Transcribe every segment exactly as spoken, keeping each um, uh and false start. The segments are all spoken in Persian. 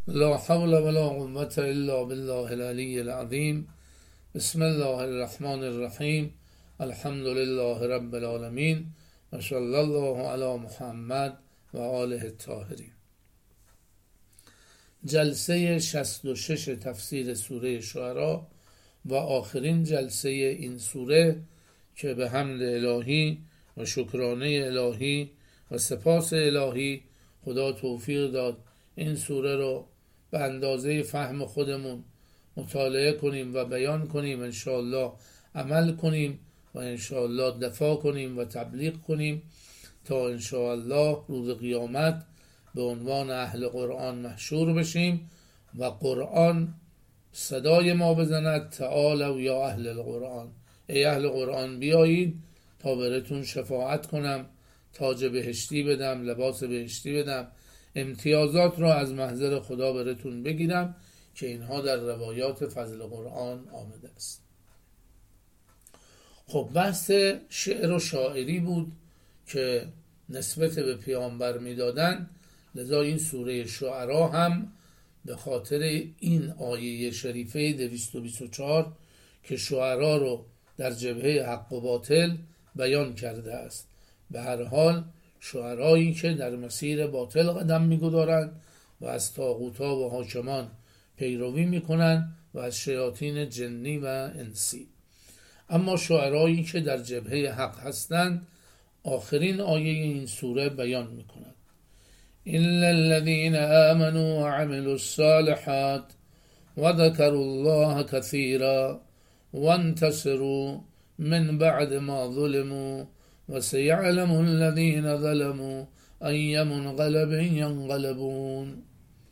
لا حول ولا قوة الا بالله العلی العظیم. بسم الله الرحمن الرحیم. الحمد لله رب العالمین و صلی الله علی محمد و آله الطاهرین. جلسه شصت و شش تفسیر سوره شعراء و آخرین جلسه این سوره که به حمد الهی و شکرانه الهی و سپاس الهی خدا توفیق داد این سوره رو به اندازه فهم خودمون مطالعه کنیم و بیان کنیم، انشاءالله عمل کنیم و انشاءالله دفاع کنیم و تبلیغ کنیم تا انشاءالله روز قیامت به عنوان اهل قرآن محشور بشیم و قرآن صدای ما بزند تعالوا یا اهل القرآن، ای اهل قرآن بیایید تا براتون شفاعت کنم، تاج بهشتی بدم، لباس بهشتی بدم، امتیازات را از محضر خدا براتون بگیرم که اینها در روایات فضل قرآن آمده است. خب بحث شعر و شاعری بود که نسبت به پیامبر میدادن، لذا این سوره شعراء هم به خاطر این آیه شریفه دویست و بیست و چهار که شعرا رو در جبهه حق و باطل بیان کرده است. به هر حال شعرایی که در مسیر باطل قدم میگذارند و از طاغوت‌ها و حاکمان پیروی میکنند و از شیاطین جنی و انسی. اما شعرایی که در جبهه حق هستند آخرین آیه این سوره بیان میکند: إلا الذين آمنوا وعملوا الصالحات وذكروا الله كثيرا وانتصروا من بعد ما ظلموا وسيعلم الذين ظلموا أي منقلب ينقلبون.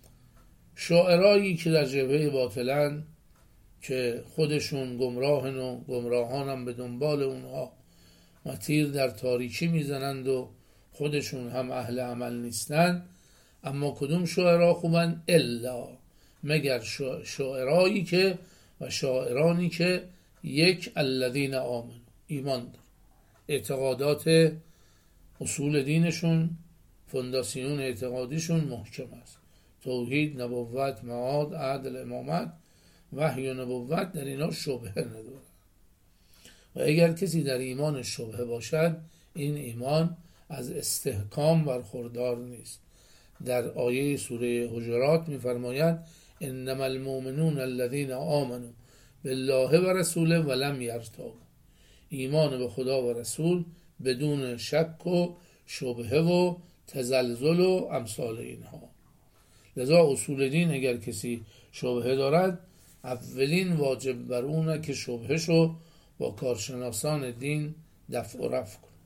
شاعرایی که در جبهه باطلن که خودشون گمراهن و گمراهان هم به دنبال اونها و تیر در تاریکی میزنند و خودشون هم اهل عمل نیستن. اما کدوم شاعرها خوبن؟ الا مگر شاعرایی که و شاعرانی که یک الذین آمنوا ایمان دارن، اعتقادات اصول دینشون، فونداسیون اعتقادیشون محکم است، توحید، نبوت، معاد، عدل، امامت، وحی و نبوت، در اینا شبهه ندارن. و اگر کسی در ایمان شبهه باشد این ایمان از استحکام برخوردار نیست. در آیه سوره حجرات می‌فرماید انما المؤمنون الذين آمنوا بالله و رسوله ولم یرتابوا. ایمان به خدا و رسول بدون شک و شبهه و تزلزل و امثال اینها. لذا اصول دین اگر کسی شبهه دارد اولین واجب بر اونه که شبهشو با کارشناسان دین دفع و رفع کنه.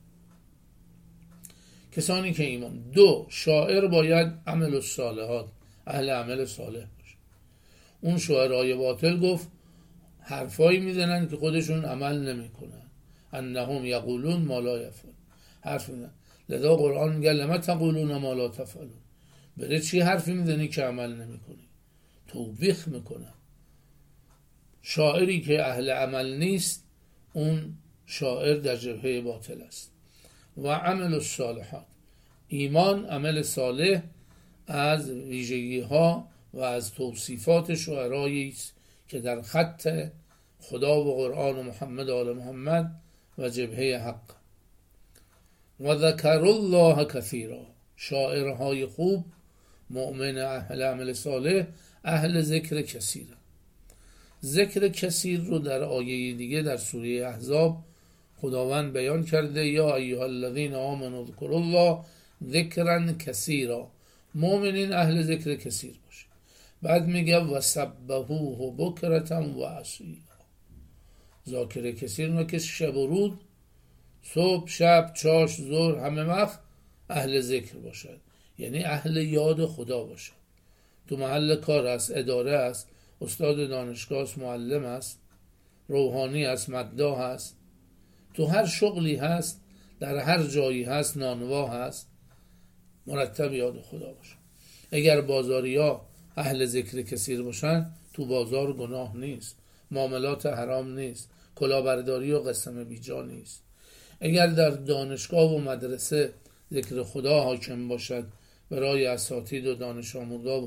کسانی که ایمان. دو، شاعر باید عمل الصالحات، اهل عمل صالح باشه. اون شاعرای باطل گفت حرفایی میزنن که خودشون عمل نمیکنن، انهم یقولون ما لا یفعلون، حرف میزنن. لذا قرآن میگه لما تقولون ما لا تفعلون، بره چی حرفی میزنی که عمل نمیکنی؟ توبیخ میکنن. شاعری که اهل عمل نیست اون شاعر در جبهه باطل است. و عمل الصالحات، ایمان عمل صالح از ویژگی ها و از توصیفات شعرایی است که در خط خدا و قرآن و محمد و آل محمد و جبهه حق. و ذکر الله کثیرا، شاعرهای خوب مؤمن اهل عمل صالح اهل ذکر کثیر. ذکر کثیر رو در آیه دیگه در سوره احزاب خداوند بیان کرده: یا ایها الذین آمنوا اذکروا الله ذکرا کثیرا. مؤمنین اهل ذکر کثیر باشه. بعد میگه و سبحوه بکرة و اصیلا. ذاکر کثیر اونه که شب و روز، صبح، شب، چاش، ظهر، همه وقت اهل ذکر باشد، یعنی اهل یاد خدا باشد. تو محل کار است، اداره است، استاد دانشگاه است، معلم است، روحانی است، مداح است، تو هر شغلی هست، در هر جایی هست، نانوا هست، مرتب یاد خدا باشه. اگر بازاریا اهل ذکر کثیر باشن تو بازار گناه نیست، معاملات حرام نیست، کلاهبرداری و قسم بیجا نیست. اگر در دانشگاه و مدرسه ذکر خدا حاکم باشد برای اساتید و دانش آموزا و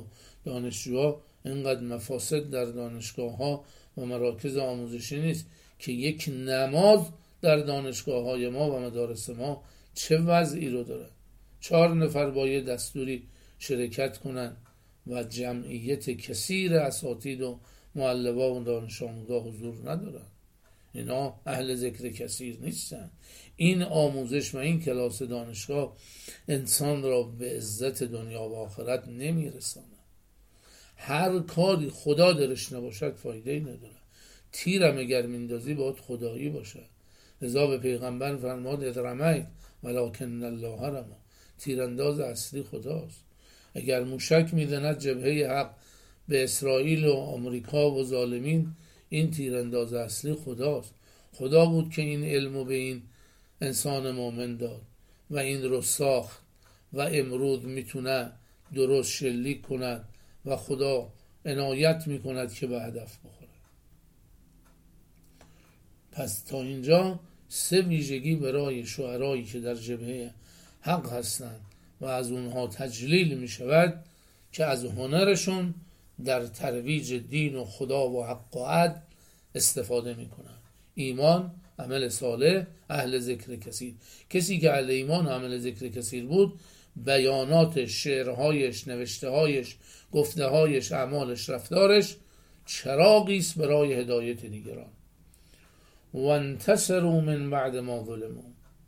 دانشجوها اینقدر مفاسد در دانشگاه ها و مراکز آموزشی نیست که یک نماز در دانشگاه های ما و مدارس ما چه وضعی رو داره. چهار نفر با یه دستوری شرکت کنن و جمعیت کثیر اساتید و معلبا و دانش آموزا حضور ندارن. اینا اهل ذکر کثیر نیستن. این آموزش و این کلاس دانشگاه انسان را به عزت دنیا و آخرت نمیرسانه. هر کاری خدا درش نباشد فایده نداره. تیرم اگر میندازی باید خدایی باشه. لذا به پیغمبر فرمود ادرمید ولکن الله رما. تیرانداز اصلی خداست. اگر موشک میزند جبهه حق به اسرائیل و آمریکا و ظالمین، این تیرانداز اصلی خداست. خدا بود که این علمو به این انسان مومن داد و این رو ساخت و امروز میتونه درست شلیک کند و خدا عنایت میکند که به هدف بخوره. پس تا اینجا سه ویژگی برای شعرایی که در جبهه حق هستند و از اونها تجلیل میشود که از هنرشون در ترویج دین و خدا و حق و عدل استفاده میکنن. ایمان، عمل صالح، اهل ذکر کثیر. کسی که اهل ایمان و عمل ذکر کثیر بود، بیاناتش، شعرهایش، نوشتههایش، گفتههایش، اعمالش، رفتارش چراغی است برای هدایت دیگران. وانتصروا من بعد ما ظلموا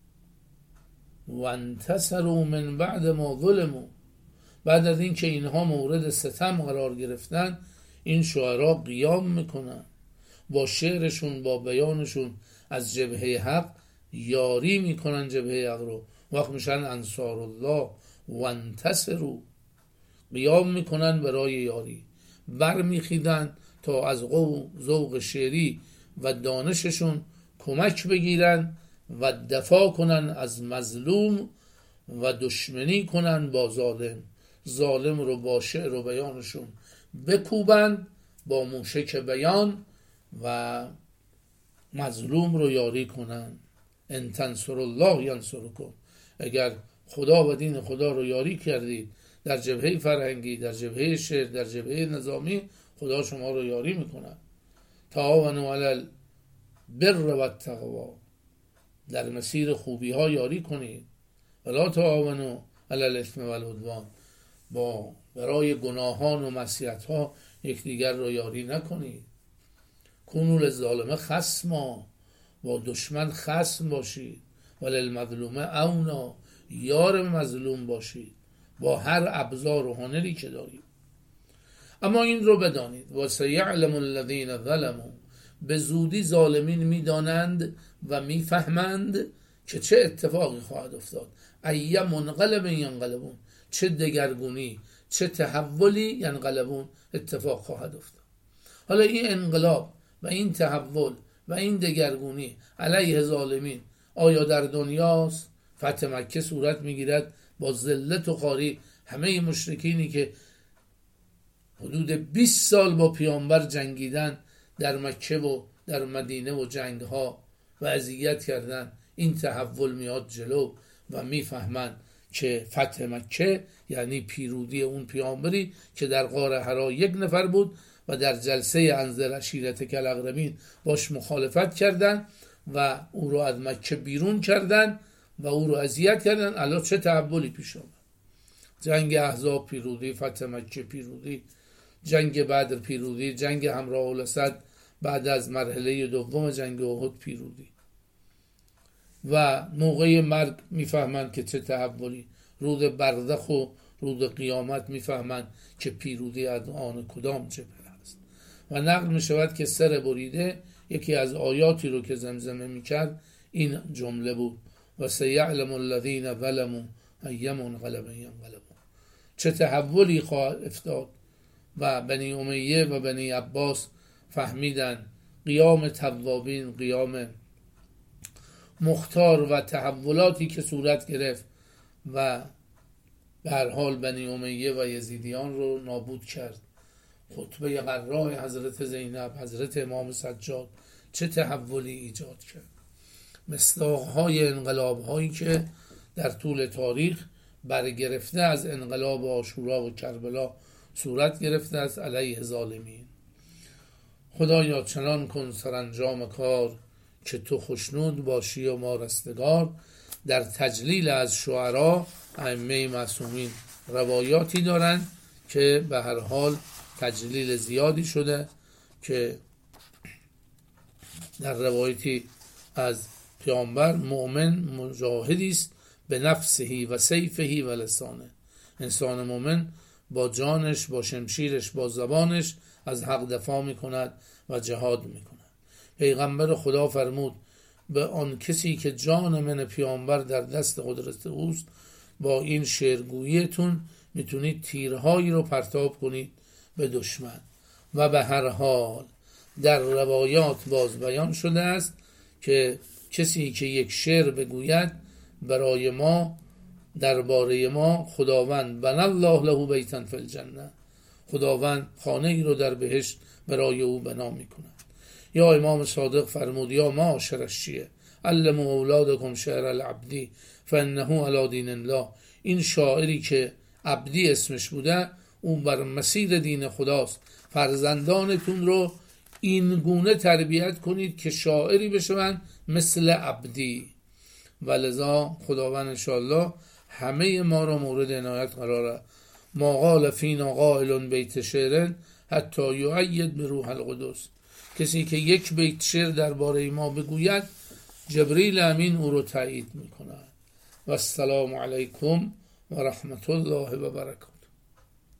وانتصروا من بعد ما ظلموا. بعد از این که اینها مورد ستم قرار گرفتن، این شعرا قیام میکنن با شعرشون، با بیانشون از جبهه حق یاری میکنن جبهه حق رو. وقت میشن انصار الله وانتصروا، قیام میکنن برای یاری، برمیخیدن تا از ذوق شعری و دانششون کمک بگیرن و دفاع کنن از مظلوم و دشمنی کنن با ظالم. ظالم رو با شعر و بیانشون بکوبن، با موشک بیان، و مظلوم رو یاری کنن. ان تنصروا الله ینصرکم. اگر خدا و دین خدا رو یاری کردید در جبهه فرهنگی، در جبهه شعر، در جبهه نظامی، خدا شما رو یاری میکنه. تعاونوا علی البر و التقوا، در مسیر خوبی ها یاری کنید. ولا تعاونوا علی الاثم و العدوان، با برای گناهان و معصیت ها یکدیگر رو یاری نکنید. کونوا للظالم خصما، با دشمن خصم باشید. وللمظلوم عونا، یار مظلوم باشید با هر ابزار و هنری که دارید. اما این رو بدانید و سیعلم الذین ظلموا، به زودی ظالمین میدانند و میفهمند که چه اتفاقی خواهد افتاد. ای منقلب ینقلبون، چه دگرگونی، چه تحولی ینقلبون اتفاق خواهد افتاد. حالا این انقلاب و این تحول و این دگرگونی علیه ظالمین آیا در دنیاست؟ فتح مکه صورت میگیرد با ذلت و خواری همه مشرکینی که حدود بیست سال با پیامبر جنگیدن در مکه و در مدینه و جنگها و اذیت کردن، این تحول میاد جلو و میفهمن که فتح مکه یعنی پیروزی اون پیامبری که در غار حرا یک نفر بود و در جلسه انذر عشیرتک الاقربین باش مخالفت کردن و او رو از مکه بیرون کردن و او رو اذیت کردن. الان چه تحولی پیش آمد؟ جنگ احزاب پیروزی، فتح مکه پیروزی، جنگ بدر پیروزی، جنگ همراه الاسد بعد از مرحله دوم جنگ احد پیروزی. و موقع مرگ میفهمند که چه تحولی، روز برزخ و روز قیامت میفهمند که پیروزی از آن کدام جبهه است. و نقل میشود که سر بریده یکی از آیاتی رو که زمزمه میکرد این جمله بود و سیعلم الذین ظلموا ای منقلب ینقلبون. چه تحولی خواهد افتاد. و بنی امیه و بنی عباس فهمیدن قیام توابین، قیام مختار و تحولاتی که صورت گرفت و به هر حال بنی امیه و یزیدیان رو نابود کرد. خطبه قراء حضرت زینب، حضرت امام سجاد چه تحولی ایجاد کرد. مصداق‌های انقلاب‌هایی که در طول تاریخ برگرفته از انقلاب عاشورا و کربلا صورت گرفته است علیه ظالمین. خدایا چنان کن سرانجام کار که تو خشنود باشی و ما رستگار. در تجلیل از شعرا ائمه معصومین روایاتی دارند که به هر حال تجلیل زیادی شده که در روایتی از پیامبر مؤمن مجاهدی است به نفسهی و سیفهی و لسانه. انسان مؤمن با جانش، با شمشیرش، با زبانش از حق دفاع می کند و جهاد می کند. پیغمبر خدا فرمود به آن کسی که جان من پیامبر در دست قدرت اوست، با این شعرگوییتون میتونید تیرهایی رو پرتاب کنید به دشمن. و به هر حال در روایات باز بیان شده است که کسی که یک شعر بگوید برای ما، درباره ما، خداوند بنا الله له بیتا فی الجنه، خداوند خانه ای رو در بهشت برای او بنا میکند. یا امام صادق فرمود یا معاشر الشیعه علموا اولادکم شعر العبدی فانه علی دین الله. این شاعری که عبدی اسمش بوده اون بر مسیر دین خداست. فرزندانتون رو این گونه تربیت کنید که شاعری بشوند مثل عبدی. ولذا خداوند انشاءالله همه ما را مورد عنایت قراره. ما قال فینا قائل بیت شعر حتی یؤید بروح القدس. کسی که یک بیت شعر درباره ما بگوید جبریل امین او رو تایید میکنه. و السلام علیکم و رحمت الله و برکاته.